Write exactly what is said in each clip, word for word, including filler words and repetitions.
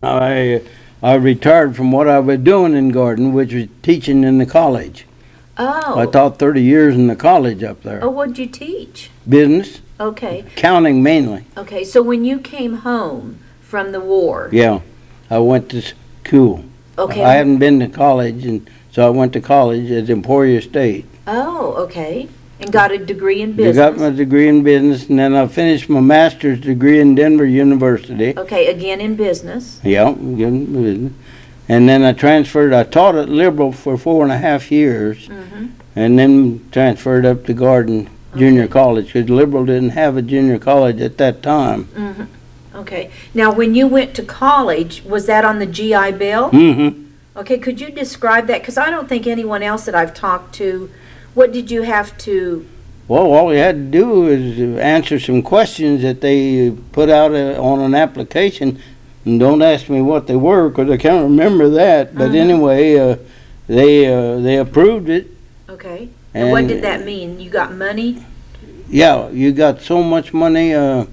I I retired from what I was doing in Garden, which was teaching in the college. Oh. I taught thirty years in the college up there. Oh, what'd you teach? Business, Okay. accounting mainly. Okay. So when you came home from the war. Yeah, I went to school. Okay. I hadn't been to college, and so I went to college at Emporia State. Oh, okay. And got a degree in I business. got my degree in business, and then I finished my master's degree in Denver University. Okay, again in business. Yeah, good business. And then I transferred. I taught at Liberal for four and a half years, Mm-hmm. and then transferred up to Garden Junior Okay. College, because Liberal didn't have a junior college at that time. Mm-hmm. Okay. Now, when you went to college, was that on the G I Bill? Mm-hmm. Okay, could you describe that? Because I don't think anyone else that I've talked to, what did you have to, Well, all you had to do is answer some questions that they put out uh, on an application. And don't ask me what they were, because I can't remember that. But Uh-huh. anyway, uh, they uh, they approved it. okay. And, what And- did that mean? You got money? Yeah, you got so much money, uh,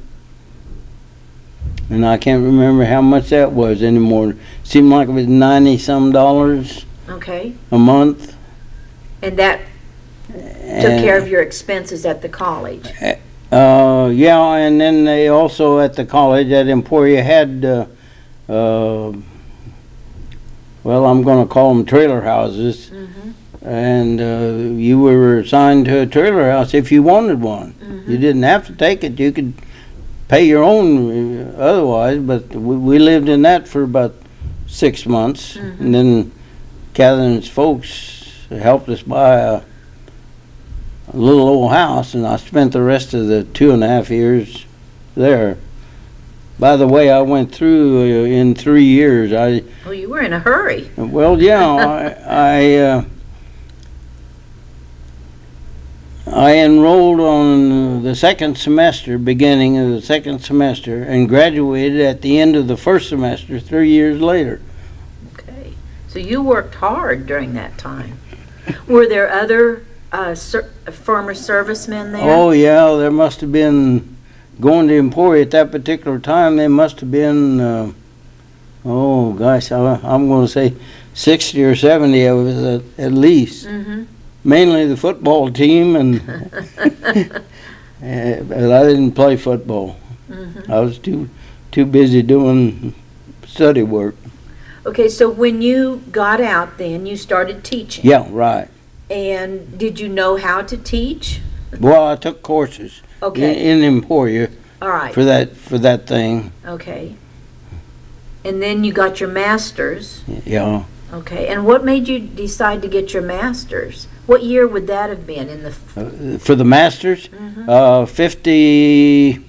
and I can't remember how much that was anymore. Seemed like it was ninety some dollars Okay. a month. And that took care of your expenses at the college? Uh, yeah, and then they also at the college at Emporia had, uh, uh, well, I'm going to call them trailer houses, Mm-hmm. and uh, you were assigned to a trailer house if you wanted one. Mm-hmm. You didn't have to take it. You could pay your own uh, otherwise, but we, we lived in that for about six months, Mhm. and then Catherine's folks helped us buy a, a little old house, and I spent the rest of the two and a half years there. By the way, I went through uh, in three years. I Oh, you were in a hurry. well, yeah, I I, uh, I enrolled on the second semester, beginning of the second semester, and graduated at the end of the first semester three years later. Okay. So you worked hard during that time. Were there other uh, ser- former servicemen there? Oh yeah, there must have been, going to Emporia at that particular time, there must have been, uh, oh gosh, I, I'm going to say sixty or seventy of us at, at least. Mm-hmm. Mainly the football team, and uh, but I didn't play football. Mm-hmm. I was too too busy doing study work. Okay, so when you got out then, you started teaching. Yeah, right. And did you know how to teach? Well, I took courses Okay, in, in Emporia all right, for that for that thing. okay. And then you got your master's. Yeah. Okay, and what made you decide to get your master's? What year would that have been in the? f- Uh, for the masters, Mhm. uh, fifty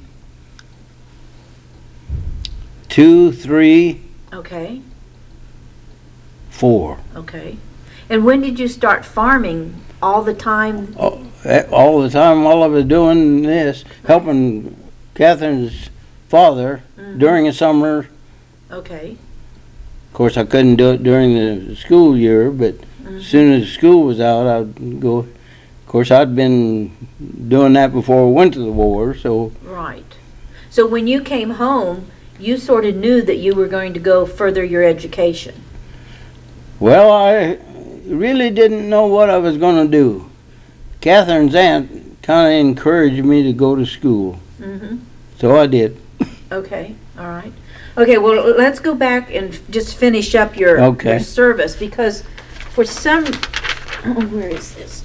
two, three, Okay, four. okay. And when did you start farming? All the time? Oh, eh, all the time while I was doing this, helping Catherine's father Mhm. during the summer. Okay. Of course, I couldn't do it during the school year, but Mhm. as soon as school was out, I'd go. Of course, I'd been doing that before we went to the war, so Right. So when you came home, you sort of knew that you were going to go further your education. well, I really didn't know what I was going to do. Catherine's aunt kind of encouraged me to go to school, Mm-hmm. so I did. Okay, all right. Okay, well, let's go back and f- just finish up your, Okay. your service, because for some, oh, where is this?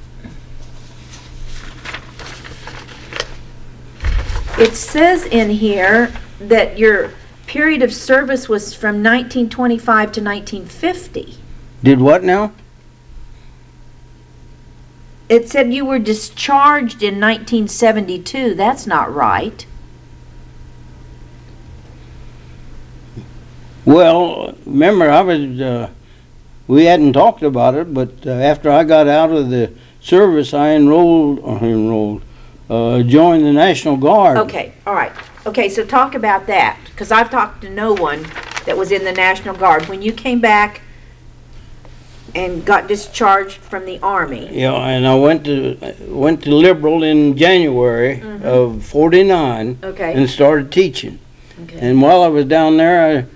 It says in here that your period of service was from nineteen twenty-five to nineteen fifty. Did what now? It said you were discharged in nineteen seventy-two. That's not right. Well, remember, I was, uh, we hadn't talked about it, but uh, after I got out of the service, I enrolled, or enrolled, uh, joined the National Guard. Okay, all right. Okay, so talk about that, because I've talked to no one that was in the National Guard. When you came back and got discharged from the Army, Yeah, and I went to, went to Liberal in January Mhm. of forty-nine okay, and started teaching. okay, And while I was down there, I,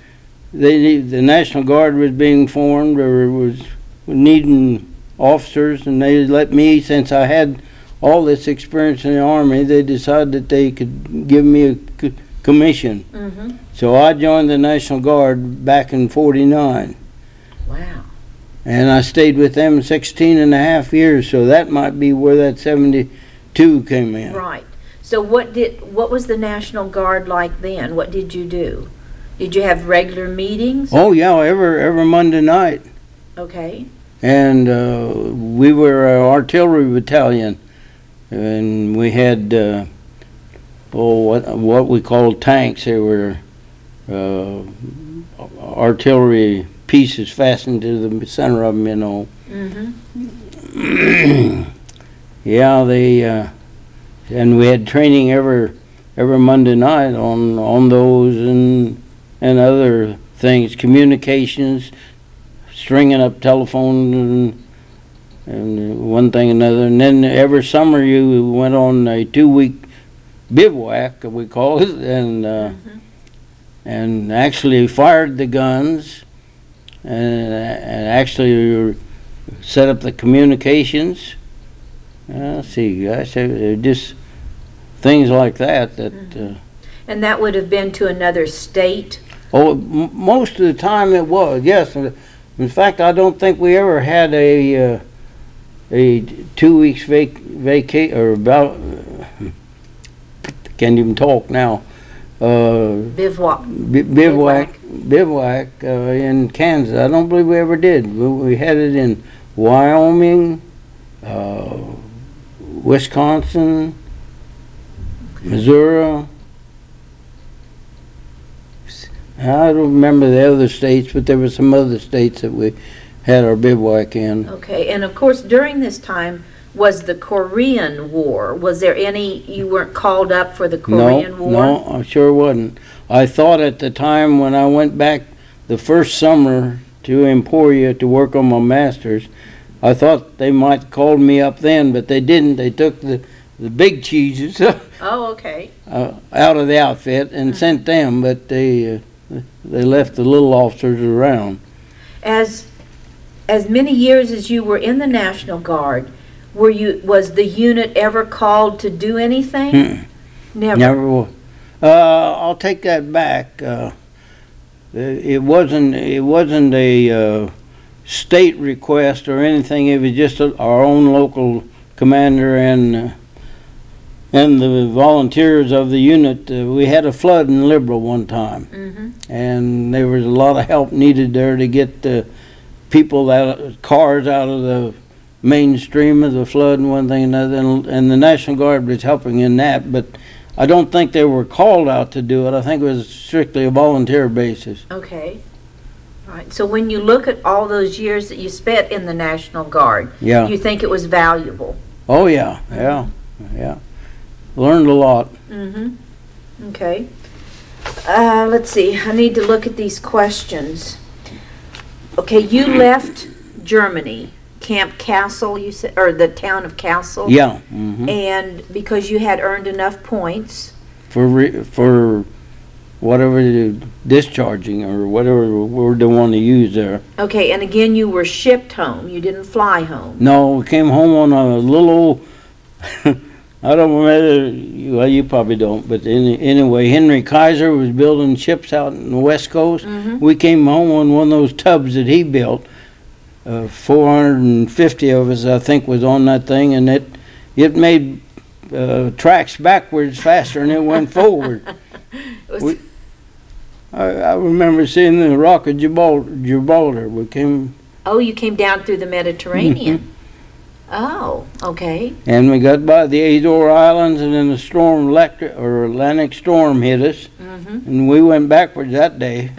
they, the National Guard was being formed or was needing officers, and they let me, since I had all this experience in the Army, they decided that they could give me a c- commission. Mm-hmm. So I joined the National Guard back in forty-nine. Wow. And I stayed with them sixteen and a half years, so that might be where that seventy-two came in. Right. So what did, what was the National Guard like then? What did you do? Did you have regular meetings? Oh yeah, every, every Monday night. Okay. And uh, we were an artillery battalion, and we had uh, oh what what we called tanks. They were uh, artillery pieces fastened to the center of them, you know. Mm-hmm. Yeah, they uh, and we had training every every Monday night on on those and and other things, communications, stringing up telephones and and one thing another. And then every summer you went on a two-week bivouac, we call it, and uh, Mm-hmm. and actually fired the guns and, and actually set up the communications. Uh, let's see, gosh, uh, just things like that. That uh, And that would have been to another state? oh, m- most of the time it was, yes. In fact, I don't think we ever had a uh, a two weeks vac vaca or about. Uh, can't even talk now. Uh, Bivouac. bi- bivouac, bivouac uh, in Kansas. I don't believe we ever did. We, we had it in Wyoming, uh, Wisconsin, Missouri. I don't remember the other states, but there were some other states that we had our bivouac in. Okay, and of course, during this time was the Korean War. Was there any, you weren't called up for the Korean no, War? No, I sure wasn't. I thought at the time when I went back the first summer to Emporia to work on my master's, I thought they might call me up then, but they didn't. They took the, the big cheeses Oh, okay. uh, out of the outfit and sent them, but they uh, they left the little officers around. As, as many years as you were in the National Guard, were you, was the unit ever called to do anything? Mm-mm. Never? Never was. Uh, I'll take that back. Uh, it wasn't. It wasn't a uh, state request or anything. It was just a, our own local commander and uh, and the volunteers of the unit. Uh, we had a flood in Liberal one time, Mm-hmm. and there was a lot of help needed there to get the people out, cars out of the mainstream of the flood and one thing and another. And, and the National Guard was helping in that, but I don't think they were called out to do it. I think it was strictly a volunteer basis. Okay. All right. So when you look at all those years that you spent in the National Guard, Yeah. you think it was valuable? Oh yeah, yeah, yeah. Learned a lot. Mm-hmm. Okay. Uh, let's see. I need to look at these questions. Okay, you left Germany, Camp Castle, you said, or the town of Castle? Yeah. hmm And because you had earned enough points? For re- for whatever the discharging or whatever word they want to use there. Okay, and again, you were shipped home. You didn't fly home. No, we came home on a little old. I don't remember. Well, you probably don't. But any, anyway, Henry Kaiser was building ships out in the West Coast. Mhm. We came home on one of those tubs that he built. Uh, four hundred fifty of us, I think, was on that thing, and it it made uh, tracks backwards faster than it went forward. It was- We- I, I remember seeing the Rock of Gibraltar. Gibraltar. We came oh, you came down through the Mediterranean. Oh, okay. and we got by the Azore Islands, and then the storm, electric or Atlantic storm, hit us, Mm-hmm. and we went backwards that day.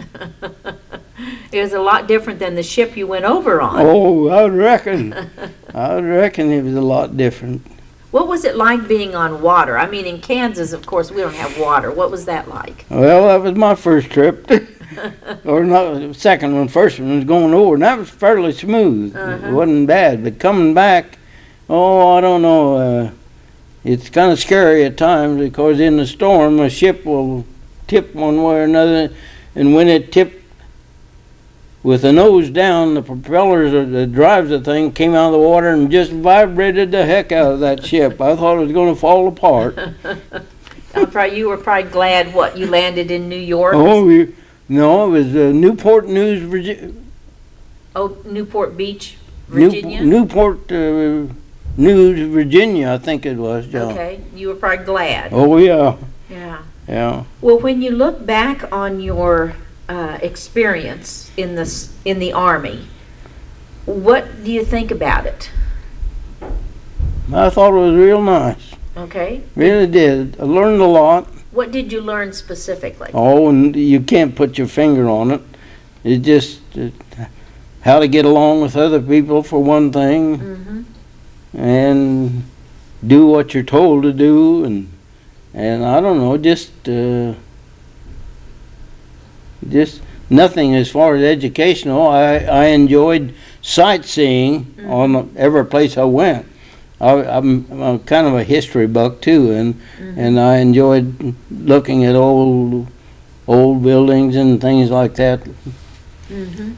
It was a lot different than the ship you went over on. Oh, I would reckon. I would reckon it was a lot different. What was it like being on water? I mean, in Kansas, of course, we don't have water. What was that like? Well, that was my first trip, or not second one. First one was going over, and that was fairly smooth. Uh-huh. It wasn't bad, but coming back, oh, I don't know. Uh, it's kind of scary at times because in the storm, a ship will tip one way or another, and when it tipped with the nose down, the propellers that that drives the thing came out of the water and just vibrated the heck out of that ship. I thought it was going to fall apart. I'm probably, you were probably glad, what, you landed in New York? Oh, we, no, it was uh, Newport News, Virginia. Oh, Newport Beach, Virginia? Newport uh, News, Virginia, I think it was, John. Okay, you were probably glad. Oh, yeah, Yeah. yeah. Well, when you look back on your uh, experience in the, s- in the Army, what do you think about it? I thought it was real nice. Okay? Really did. I learned a lot. What did you learn specifically? Oh, and you can't put your finger on it. It just uh, how to get along with other people for one thing, Mm-hmm. and do what you're told to do, and and I don't know, just uh, just nothing as far as educational. I I enjoyed sightseeing Mm-hmm. on every place I went. I, I'm, I'm kind of a history buff too, and Mm-hmm. and I enjoyed looking at old old buildings and things like that. Mm-hmm.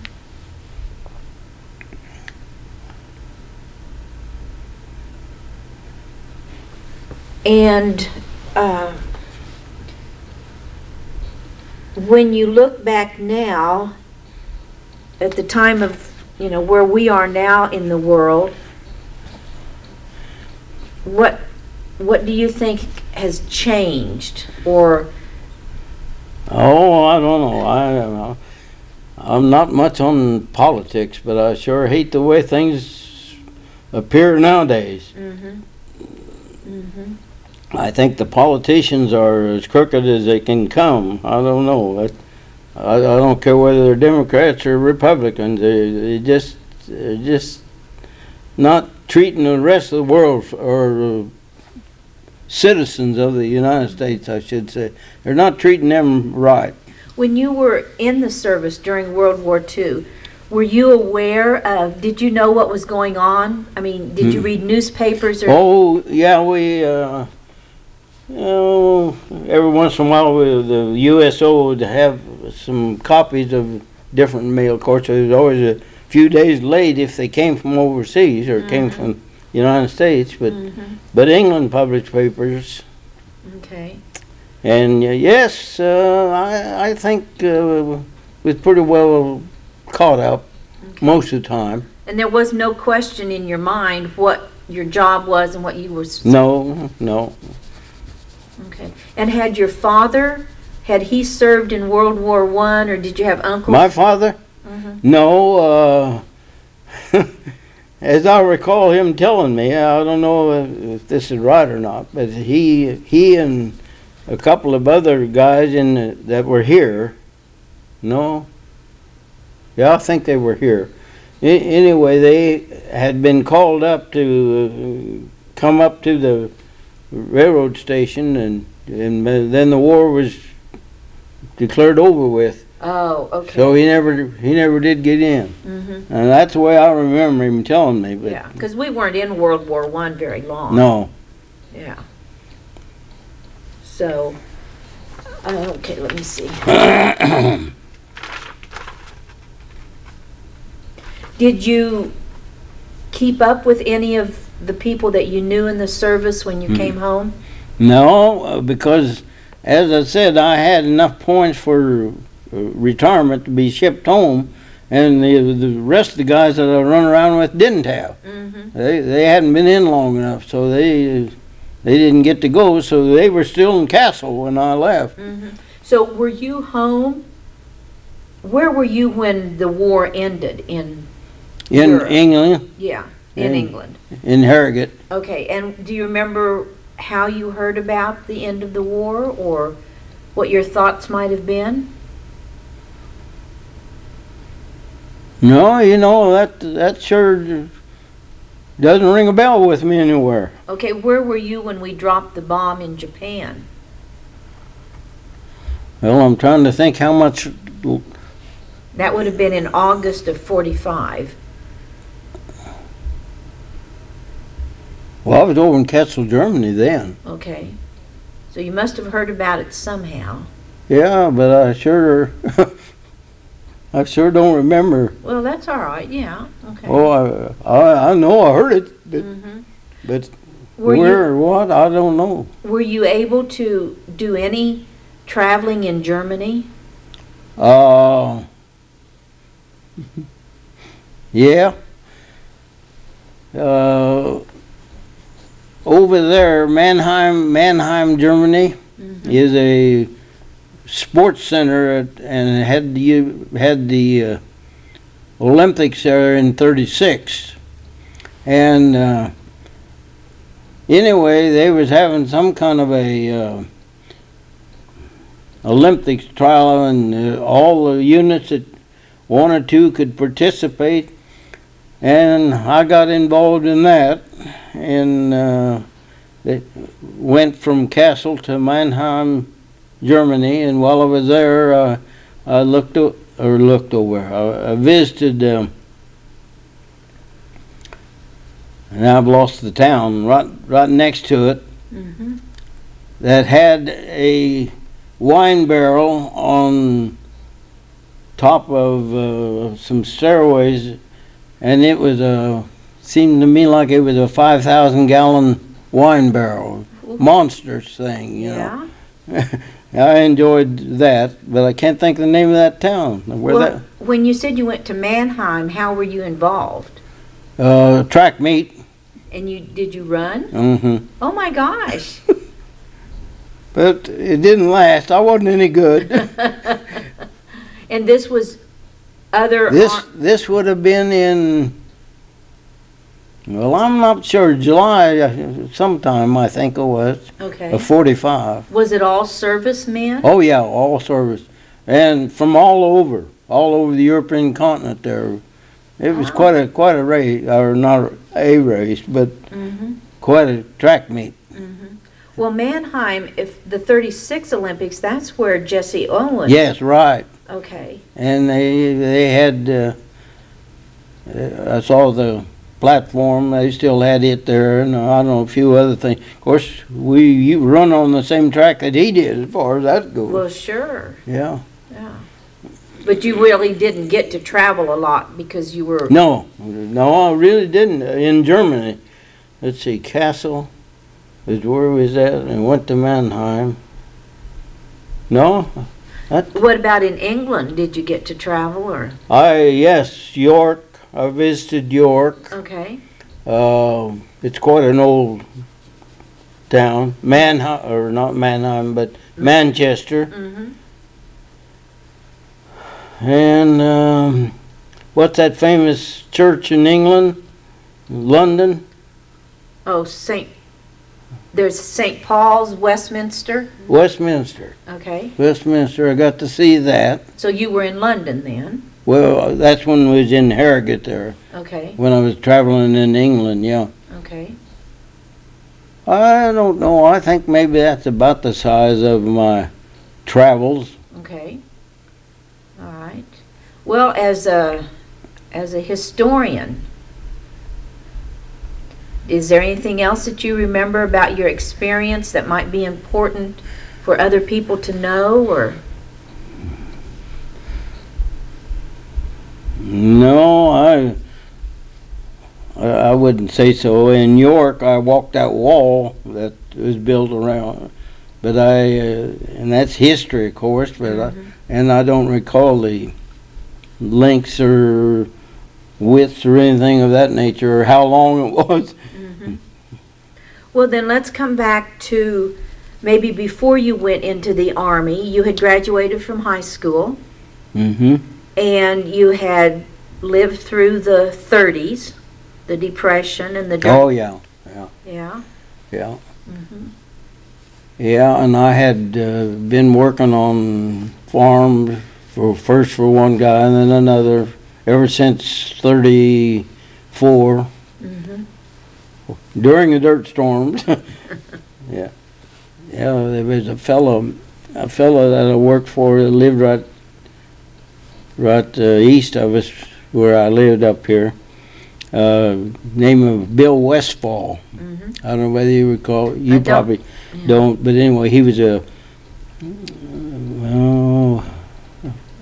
And uh, when you look back now, at the time of, you know, where we are now in the world, what what do you think has changed? Or Oh, I don't know. I don't know. I'm not much on politics, but I sure hate the way things appear nowadays. mm-hmm. Mm-hmm. I think the politicians are as crooked as they can come. I don't know. I, I, I don't care whether they're Democrats or Republicans. They, they just they're just not treating the rest of the world f- or uh, citizens of the United States, I should say. They're not treating them right. When you were in the service during World War Two, were you aware of, did you know what was going on? I mean, did you Hmm. read newspapers or? Oh, yeah, we, uh, you know, every once in a while, we, the U S O would have some copies of different mail. Of course, it was always a few days late if they came from overseas or came Mhm. from the United States, but, Mhm. but England published papers. Okay. And uh, yes, uh, I, I think uh, was pretty well caught up Okay. most of the time. And there was no question in your mind what your job was and what you were. s- No, no. Okay. And had your father, had he served in World War One, or did you have uncles? My father? Mhm. No, uh, as I recall him telling me, I don't know if, if this is right or not, but he he and a couple of other guys in the, that were here, no, yeah, I think they were here. A- anyway, they had been called up to uh, come up to the railroad station, and and then the war was declared over with. Oh, okay. So he never he never did get in, Mm-hmm. and that's the way I remember him telling me. But Yeah, because we weren't in World War One very long. no, Yeah. So, uh, okay, let me see. Did you keep up with any of the people that you knew in the service when you Mm. came home? no, uh, because as I said, I had enough points for uh, retirement to be shipped home, and the the rest of the guys that I run around with didn't have. Mm-hmm. They they hadn't been in long enough, so they they didn't get to go. So they were still in Castle when I left. Mm-hmm. So were you home? Where were you when the war ended in, In Europe? England, yeah, in In- England? in Harrogate. Okay, and do you remember how you heard about the end of the war, or what your thoughts might have been? No, you know, that that sure doesn't ring a bell with me anywhere. Okay, where were you when we dropped the bomb in Japan? Well, I'm trying to think how much. That would have been in August of forty-five. Well, I was over in Kassel, Germany then. Okay. So you must have heard about it somehow. Yeah, but I sure I sure don't remember. Well, that's all right, yeah, okay. Oh, I, I, I know I heard it, but, Mhm. but Were you- where or what, I don't know. Were you able to do any traveling in Germany? Uh, yeah. Uh, over there, Mannheim, Mannheim, Germany, Mhm. is a sports center, at, and it had the had the uh, Olympics there in thirty-six, and uh, anyway, they was having some kind of a uh, Olympics trial, and uh, all the units that one or two could participate, and I got involved in that, and uh, it went from Kassel to Mannheim, Germany, and while I was there, uh, I looked o- or looked over. I, I visited, um, and I've lost the town right right next to it, Mhm. that had a wine barrel on top of uh, some stairways, and it was a seemed to me like it was a five thousand gallon wine barrel, monstrous thing, you know. Yeah? I enjoyed that, but I can't think of the name of that town. Where Well, when you said you went to Mannheim, how were you involved? that uh, track meet. And you, did you run? hmm Oh my gosh. But it didn't last. I wasn't any good. And this was other, This ar- this would have been in. Well, I'm not sure. July, uh, sometime I think it was. okay. Of forty-five. Was it all servicemen? Oh yeah, all service, and from all over, all over the European continent. There, it was Wow. quite a quite a race, or not a race, but Mm-hmm. quite a track meet. Mm-hmm. Well, Mannheim, if the thirty-six Olympics, that's where Jesse Owens. Yes, right. Okay. And they they had. Uh, uh, I saw the platform. They still had it there, and I don't know a few other things. Of course, we you run on the same track that he did, as far as that goes. Well, sure. Yeah. Yeah. But you really didn't get to travel a lot because you were. No, no, I really didn't. In Germany, let's see, Kassel is where we was at, and went to Mannheim. No, that What about in England? Did you get to travel or? I yes, York. I visited York. Okay. Uh, it's quite an old town. Mannheim, or not Mannheim, but Manchester. Mm-hmm. And um, what's that famous church in England? London? Oh, Saint. There's Saint Paul's, Westminster. Westminster. Okay. Westminster, I got to see that. So you were in London then. Well, that's when we was in Harrogate there, Okay. when I was traveling in England, yeah. Okay. I don't know, I think maybe that's about the size of my travels. Okay. All right. Well, as a as a historian, is there anything else that you remember about your experience that might be important for other people to know, or? No, I, I I wouldn't say so. In York, I walked that wall that was built around, but I, uh, and that's history, of course, but I, Mhm. and I don't recall the lengths or widths or anything of that nature, or how long it was. Mhm. Well, then let's come back to maybe before you went into the Army. You had graduated from high school, Mm-hmm. and you had lived through the thirties, the Depression and the. Oh, yeah, Yeah. yeah. Mhm. Yeah, and I had uh, been working on farms for first for one guy and then another ever since thirty-four Mhm. during the dirt storms. yeah, yeah. There was a fellow, a fellow that I worked for that lived right, right uh, east of us where I lived up here. Uh, name of Bill Westfall. Mhm. I don't know whether you recall. You I don't. probably Yeah. don't. But anyway, he was a. Oh,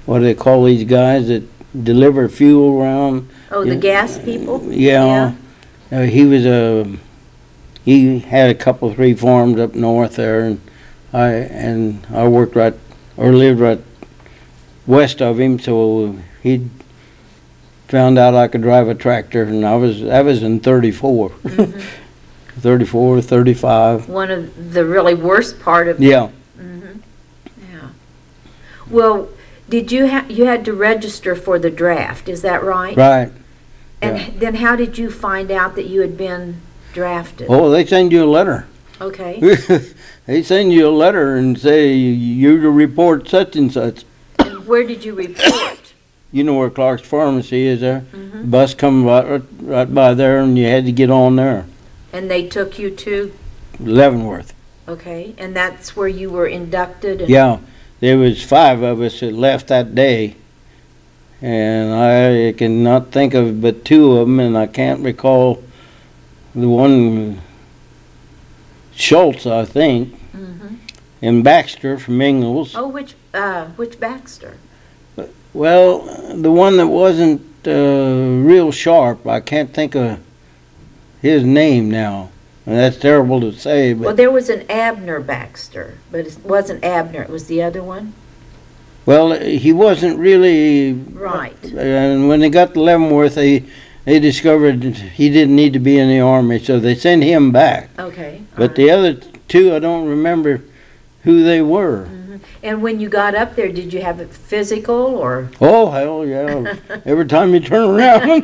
what do they call these guys that deliver fuel around? Oh, the Yeah. gas people? Yeah. Uh, he was a, he had a couple, three farms up north there, and I, and I worked right, or lived right west of him, so he found out I could drive a tractor, and I was, that was in thirty-four. Mhm. thirty-four, thirty-five. One of the really worst part of. Yeah. Mhm. Yeah. Well, did you ha, you had to register for the draft, is that right? Right. And yeah. then how did you find out that you had been drafted? Oh, they send you a letter. Okay. They send you a letter and say you to report such and such. And where did you report? You know where Clark's Pharmacy is there? Mhm. Bus come right, right by there, and you had to get on there. And they took you to, Leavenworth. okay, and that's where you were inducted? And, Yeah, there was five of us that left that day, and I cannot think of but two of them, and I can't recall the one, Schultz, I think, Mhm. and Baxter from Ingalls. Oh, which, uh, which Baxter? Well, the one that wasn't uh, real sharp, I can't think of his name now. And that's terrible to say, Well, but, there was an Abner Baxter, but it wasn't Abner, it was the other one? well, he wasn't really, Right. and when they got to Leavenworth, they, they discovered he didn't need to be in the Army, so they sent him back. Okay. But the other two, I don't remember who they were. Mhm. And when you got up there, did you have a physical or? Oh, hell, yeah. Every time you turn around.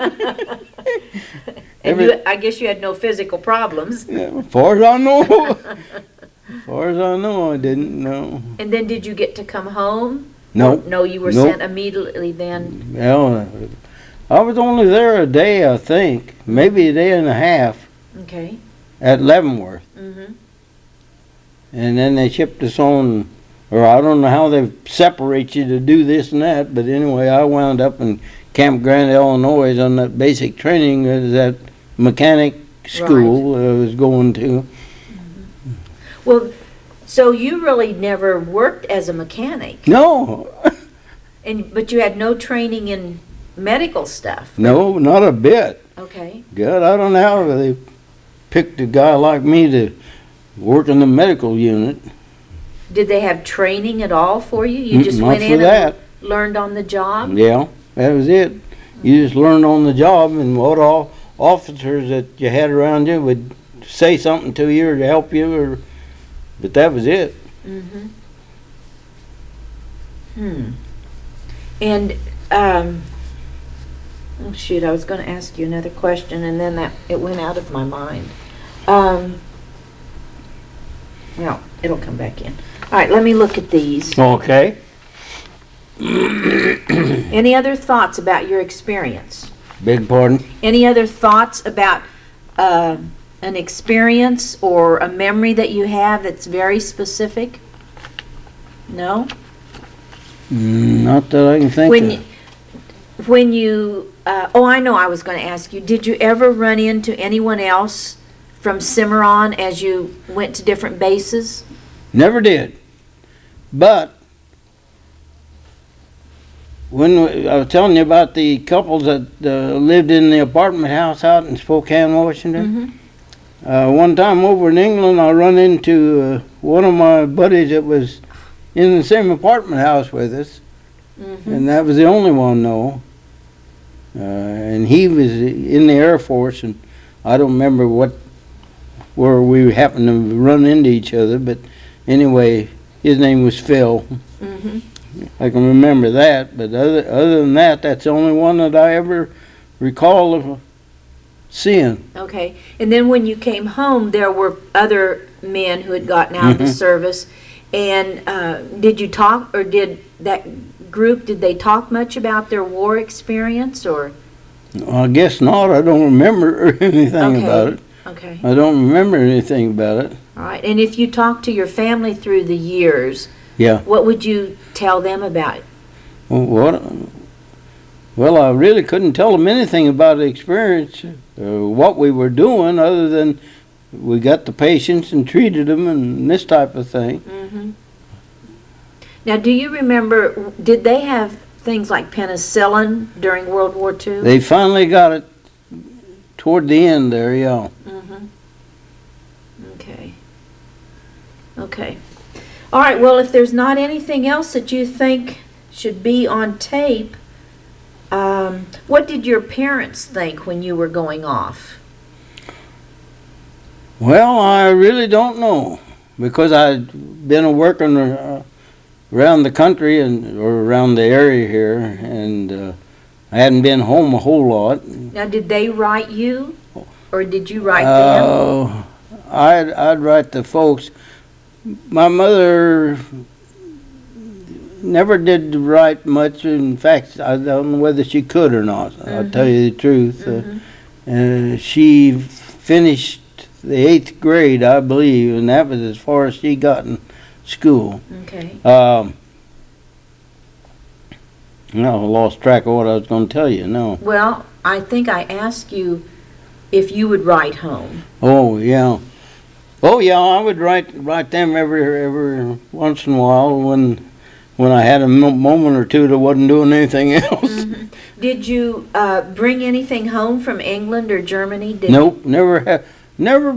And Every- you, I guess you had no physical problems. Yeah, as far as I know. As far as I know, I didn't know. And then did you get to come home? Nope. No, you were Nope. sent immediately then? Well, I was only there a day, I think, maybe a day and a half Okay. at Leavenworth. Mm-hmm. And then they shipped us on, or I don't know how they separate you to do this and that, but anyway, I wound up in Camp Grant, Illinois on that basic training that that mechanic school I was going to. Well, so you really never worked as a mechanic, No, and but you had no training in medical stuff. no, not a bit. Okay. God, I don't know how they picked a guy like me to work in the medical unit. Did they have training at all for you? You Mm, just not went for in that. and learned on the job? Yeah, that was it. You just learned on the job, and what all officers that you had around you would say something to you or to help you, or but that was it. Mm-hmm. Hmm. And, um, oh shoot, I was gonna ask you another question and then that, it went out of my mind. Um, well, it'll come back in. All right, let me look at these. Okay. Any other thoughts about your experience? Big pardon. Any other thoughts about, uh, an experience or a memory that you have that's very specific? No? Mm, Not that I can think When of. you, when you, uh, oh, I know, I was going to ask you, did you ever run into anyone else from Cimarron as you went to different bases? Never did. But when we- I was telling you about the couples that uh, lived in the apartment house out in Spokane, Washington. Mm-hmm. Uh, one time over in England, I run into uh, one of my buddies that was in the same apartment house with us, Mm-hmm. and that was the only one, though. Uh, and he was in the Air Force, and I don't remember what where we happened to run into each other, but anyway, his name was Phil. Mm-hmm. I can remember that, but other other than that, that's the only one that I ever recall of seeing. Okay. And then when you came home, there were other men who had gotten out of the Mhm. service. And uh, did you talk, or did that group, did they talk much about their war experience, or? I guess not. I don't remember anything Okay. about it. Okay. I don't remember anything about it. All right. And if you talked to your family through the years, Yeah. what would you tell them about it? Well, what? Well, I really couldn't tell them anything about the experience, uh, what we were doing, other than we got the patients and treated them and this type of thing. Mm-hmm. Now, do you remember, did they have things like penicillin during World War Two? They finally got it toward the end there, yeah. Mm-hmm. Okay. Okay. All right, well, if there's not anything else that you think should be on tape, um, what did your parents think when you were going off? Well, I really don't know, because I'd been working uh, around the country and or around the area here, and uh, I hadn't been home a whole lot. Now, did they write you, or did you write them? Uh, I'd I'd write the folks. My mother never did write much. In fact, I don't know whether she could or not. Mm-hmm. I'll tell you the truth. Mm-hmm. uh, uh, she finished the eighth grade, I believe, and that was as far as she got in school. Okay. Um, no, I lost track of what I was going to tell you. No. Well, I think I asked you if you would write home. Oh yeah. Oh yeah, I would write write them every every once in a while when when I had a m- moment or two that wasn't doing anything else. Mm-hmm. Did you uh, bring anything home from England or Germany? Did Nope, never have, never.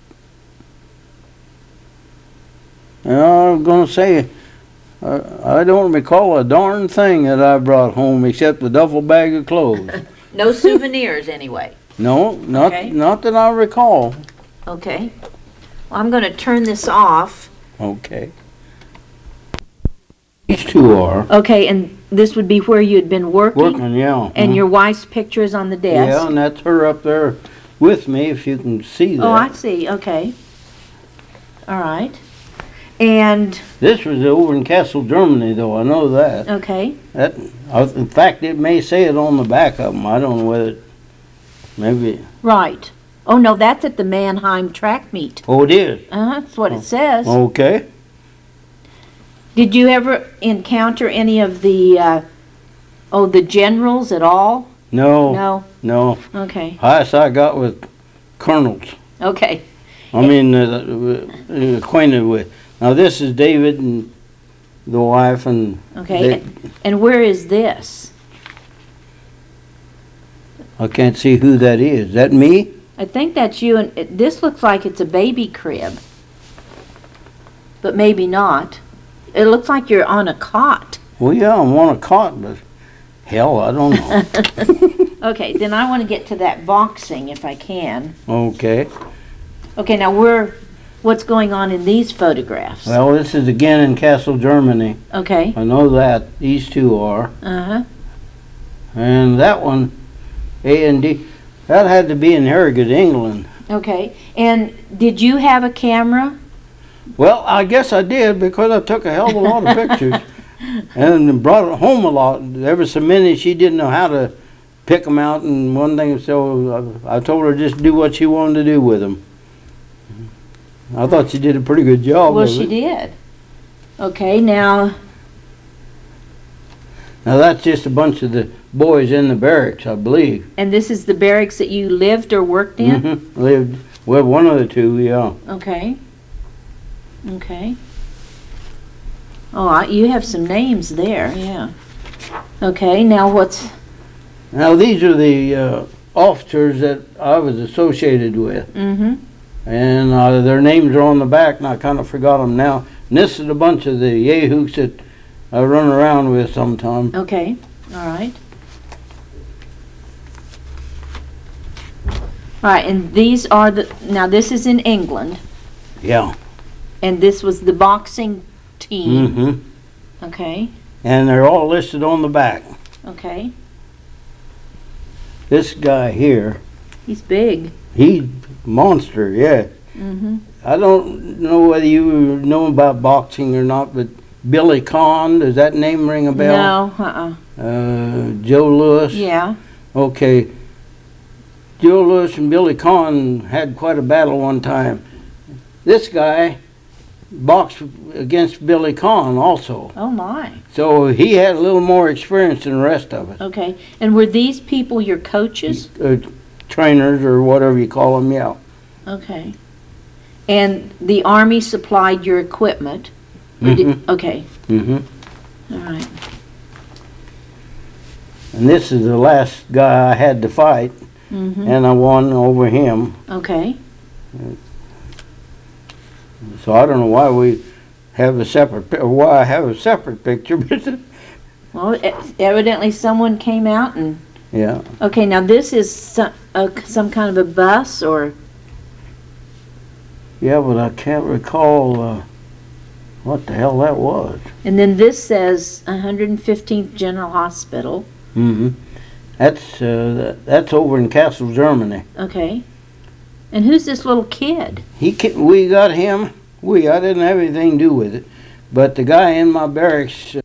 I was gonna say, uh, I don't recall a darn thing that I brought home except a duffel bag of clothes. No souvenirs, anyway. No, not Okay. not that I recall. Okay. Well, I'm going to turn this off. Okay. These two are Okay, and this would be where you had been working? working, yeah. And Mhm. your wife's picture is on the desk? Yeah, and that's her up there with me, if you can see that. Oh, I see. Okay. All right. And, This was over in Kassel, Germany, though. I know that. okay. That, I- in fact, it may say it on the back of them. I don't know whether, it, maybe. Right. Oh, no, that's at the Mannheim track meet. Oh, it is. Uh-huh, that's what it says. Okay. Did you ever encounter any of the, uh, oh, the generals at all? No, No? no. Okay. Highest I got with colonels. Okay. I mean, uh, uh, acquainted with. Now, this is David and the wife, and Okay. they, And, and where is this? I can't see who that is. Is that me? I think that's you, and it, this looks like it's a baby crib. But maybe not. It looks like you're on a cot. Well, yeah, I'm on a cot, but hell, I don't know. Okay, then I want to get to that boxing if I can. Okay. Okay, now we're, what's going on in these photographs? Well, this is again in Kassel, Germany. Okay, I know that. These two are. uh-huh, And that one, A and D, that had to be in Harrogate, England. okay. And did you have a camera? Well, I guess I did, because I took a hell of a lot of pictures and brought it home a lot. There was so many she didn't know how to pick them out, and one thing, so I, I told her just do what she wanted to do with them. I thought she did a pretty good job Well, of she it. did. Okay, now, Now that's just a bunch of the boys in the barracks, I believe. and this is the barracks that you lived or worked in? Mhm. Lived, well, one of the two, yeah. Okay. Okay. Oh, I- you have some names there, yeah. Okay, now what's, Now these are the uh, officers that I was associated with. mm-hmm, And uh, their names are on the back, and I kind of forgot them now. And this is a bunch of the yahooks that I run around with sometime. okay, all right. All right, and these are the, now this is in England, Yeah. and this was the boxing team, Mm-hmm. okay, And they're all listed on the back. okay. This guy here, He's big. he's monster, yeah. Mm-hmm. I don't know whether you know about boxing or not, but Billy Conn, does that name ring a bell? No, uh-uh. Uh, Joe Lewis? Yeah, Okay. Joe Lewis and Billy Conn had quite a battle one time. This guy boxed against Billy Conn also. oh my, So he had a little more experience than the rest of us. okay. And were these people your coaches? Uh, trainers or whatever you call them, yeah. Okay. And the Army supplied your equipment? Or did- Mhm. Okay, Mm-hmm. all right. And this is the last guy I had to fight, Mm-hmm. and I won over him. Okay. So I don't know why we have a separate, pi- or why I have a separate picture, but Well, e- evidently someone came out and, yeah. okay, now this is some, uh, some kind of a bus or, Yeah, but I can't recall uh, what the hell that was. and then this says one hundred fifteenth General Hospital. Mm-hmm. That's uh, that's over in Kassel, Germany. Okay. And who's this little kid? He ca- we got him. We I didn't have anything to do with it, but the guy in my barracks uh,